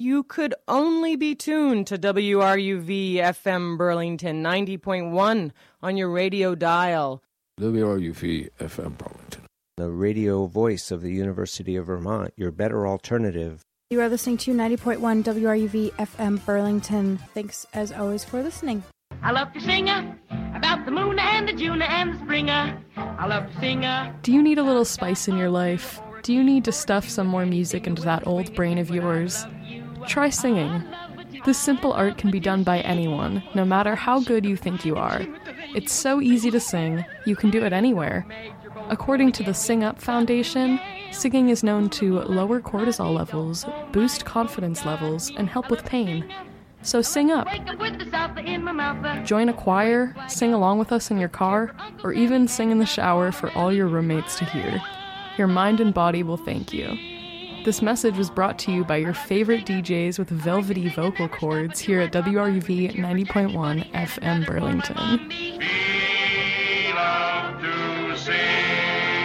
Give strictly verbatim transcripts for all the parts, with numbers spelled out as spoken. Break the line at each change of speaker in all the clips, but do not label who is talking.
You could only be tuned to W R U V F M Burlington ninety point one on your radio dial.
W R U V F M Burlington,
the radio voice of the University of Vermont, your better alternative.
You are listening to ninety point one W R U V F M Burlington. Thanks, as always, for listening.
I love to sing about the moon and the June and the spring. I love to sing.
Do you need a little spice in your life? Do you need to stuff some more music into that old brain of yours? Try singing. This simple art can be done by anyone, no matter how good you think you are. It's so easy to sing, you can do it anywhere. According to the Sing Up Foundation, singing is known to lower cortisol levels, boost confidence levels, and help with pain. So sing up. Join a choir, sing along with us in your car, or even sing in the shower for all your roommates to hear. Your mind and body will thank you. This message was brought to you by your favorite D Js with velvety vocal cords here at W R U V ninety point one F M Burlington.
We love to sing.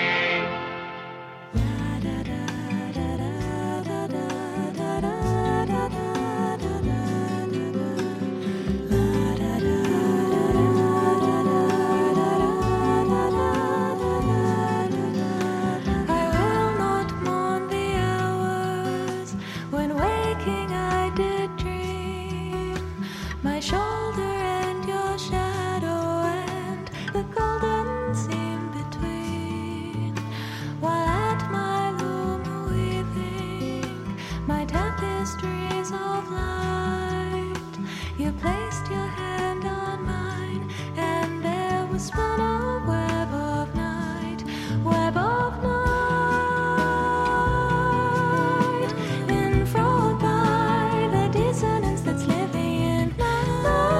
My shoulder and your shadow and the golden seam between, while at my loom weaving my tapestries of light, you placed your hand on mine, and there was spun a web of night, web of night. Enthralled by the dissonance that's living in night.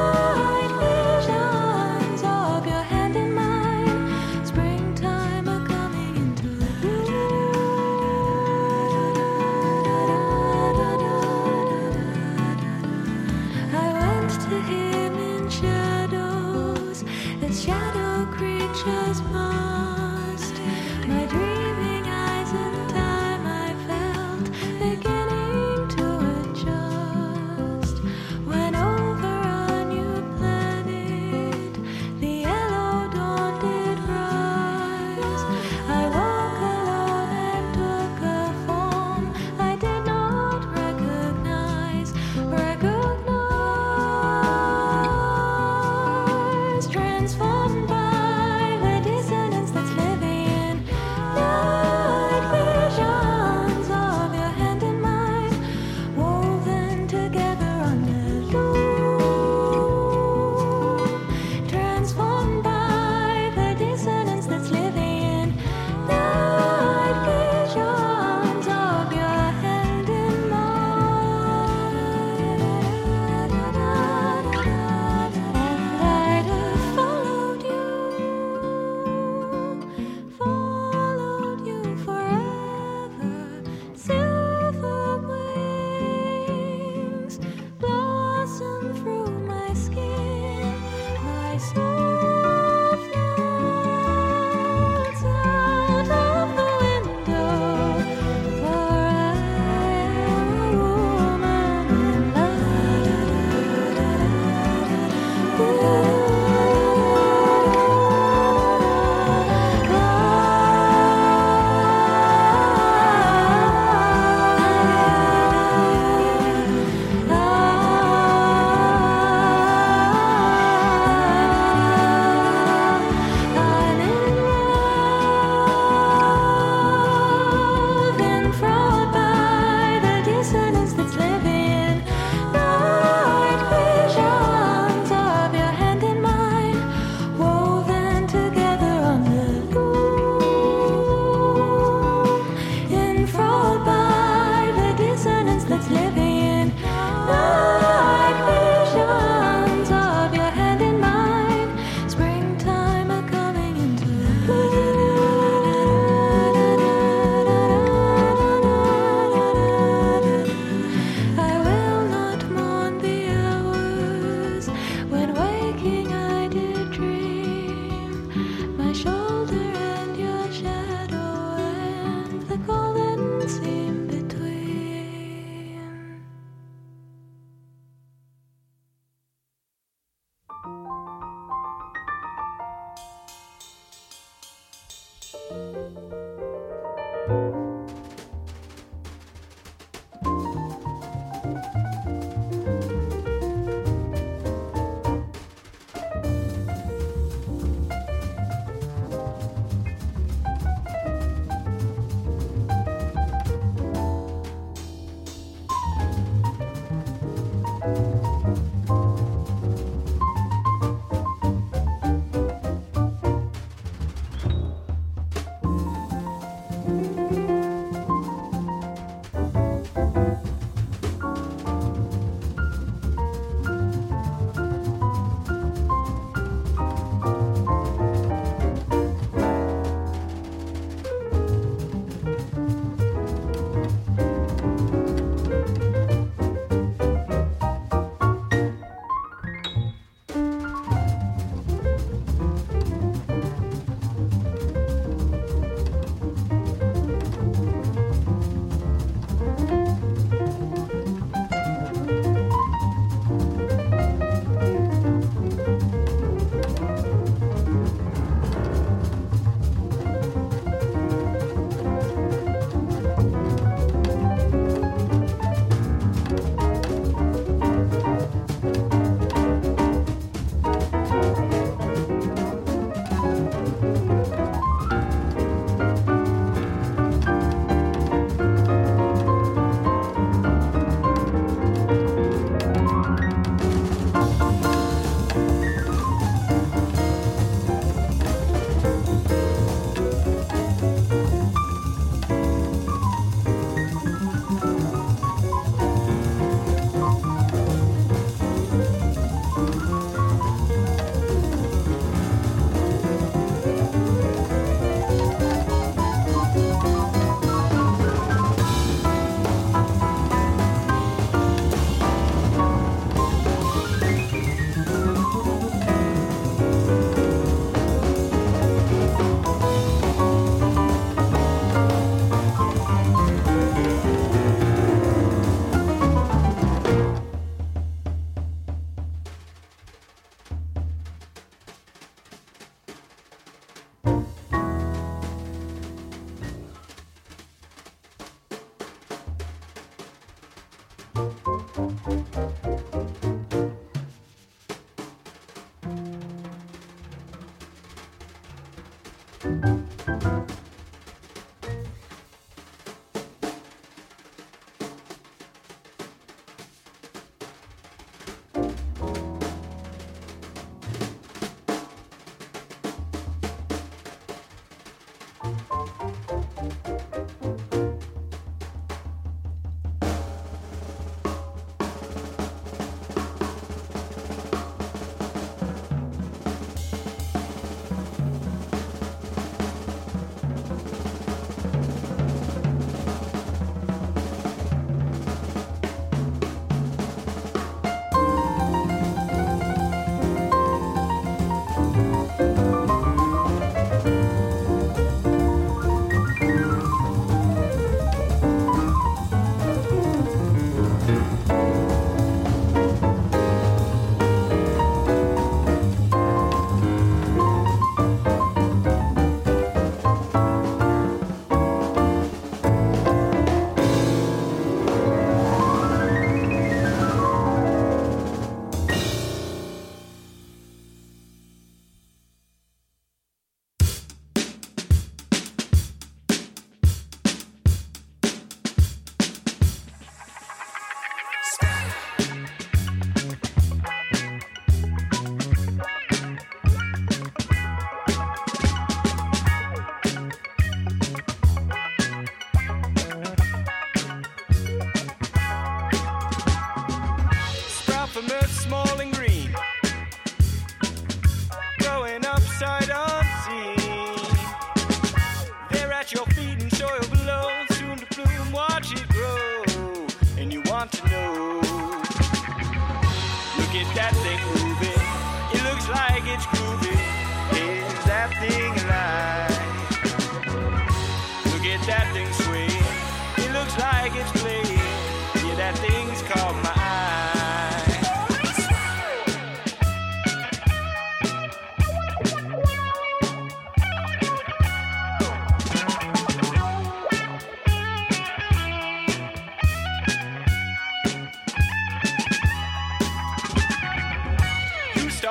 like it's playing. Yeah, that thing's caught my eye.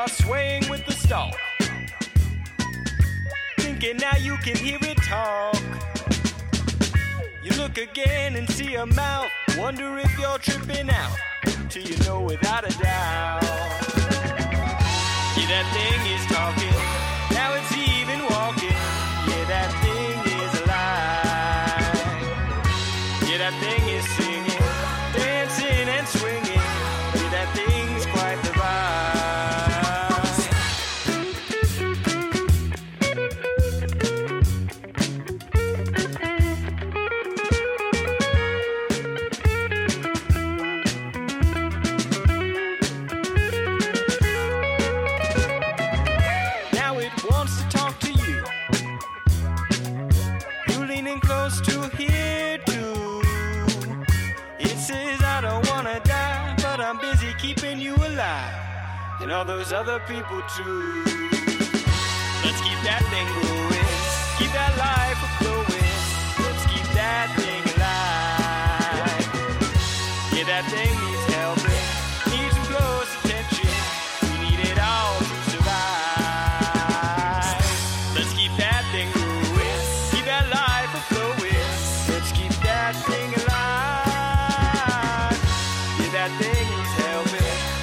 are swaying with the stalk, thinking now you can hear it talk. You look again and see a mouth, wonder if you're tripping out, till you know without a doubt. Yeah, that thing is talking, now it's even walking. Yeah, that thing is alive. Yeah, that thing is singing, dancing and swinging. Yeah, that thing's quite the and all those other people too. Let's keep that thing going, keep that life flowing. Let's keep that thing alive. Yeah, that thing needs helping, needs some close attention. We need it all to survive. Let's keep that thing going, keep that life flowing. Let's keep that thing alive. Yeah, that thing needs helping.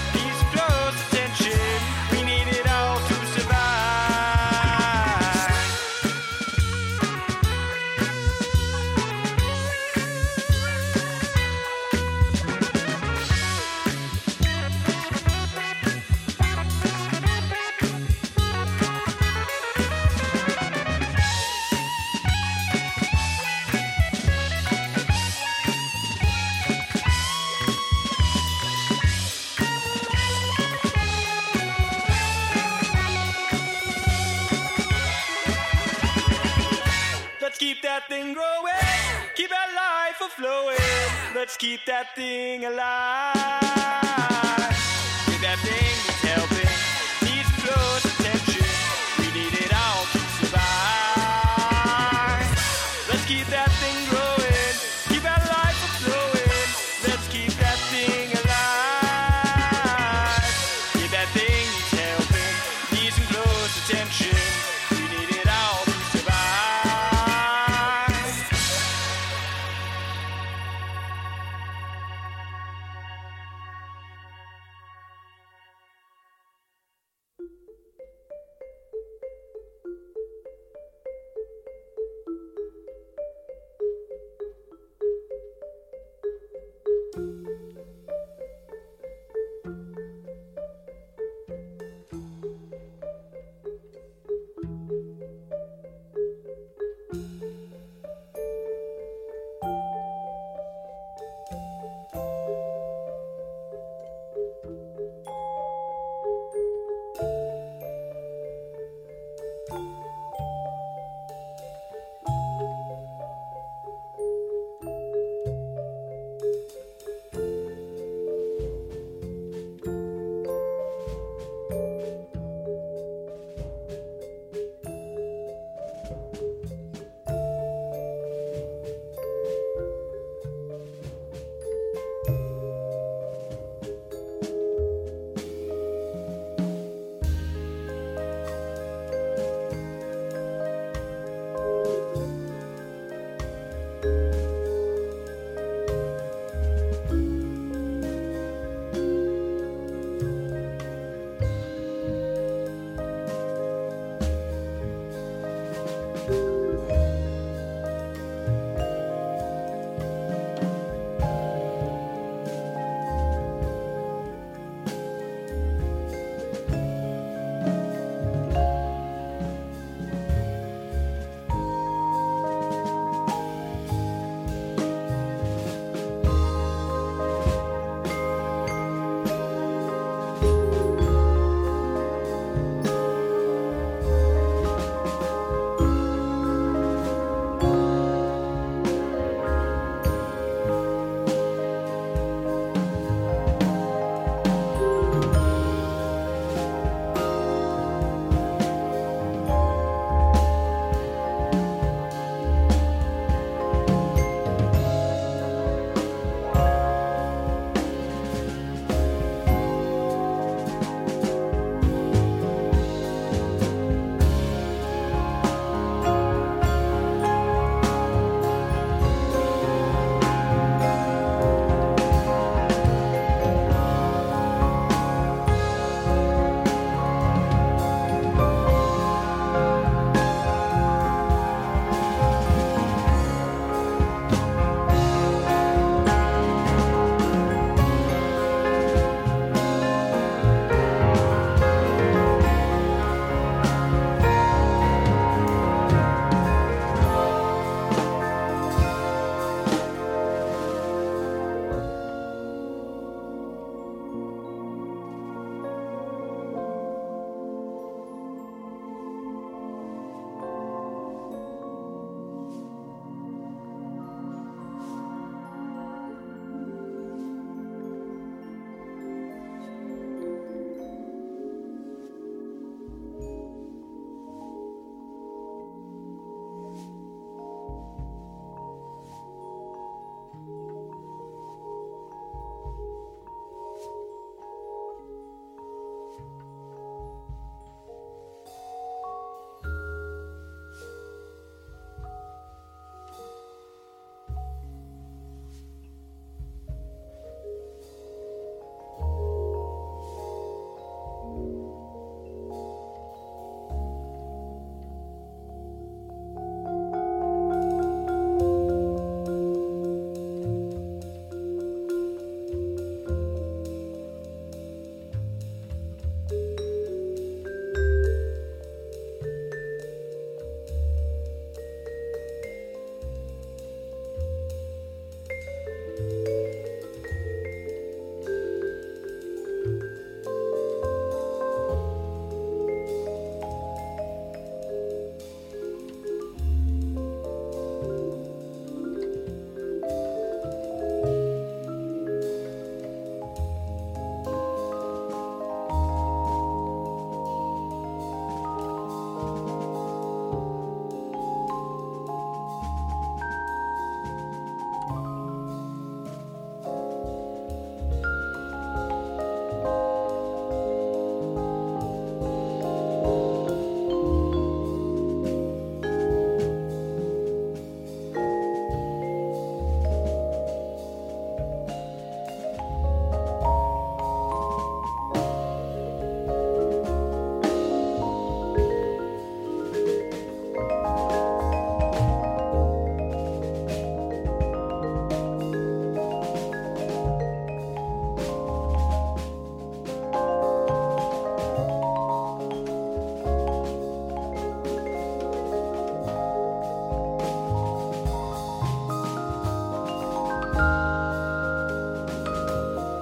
That thing growing, keep that life a flowing. Let's keep that thing alive.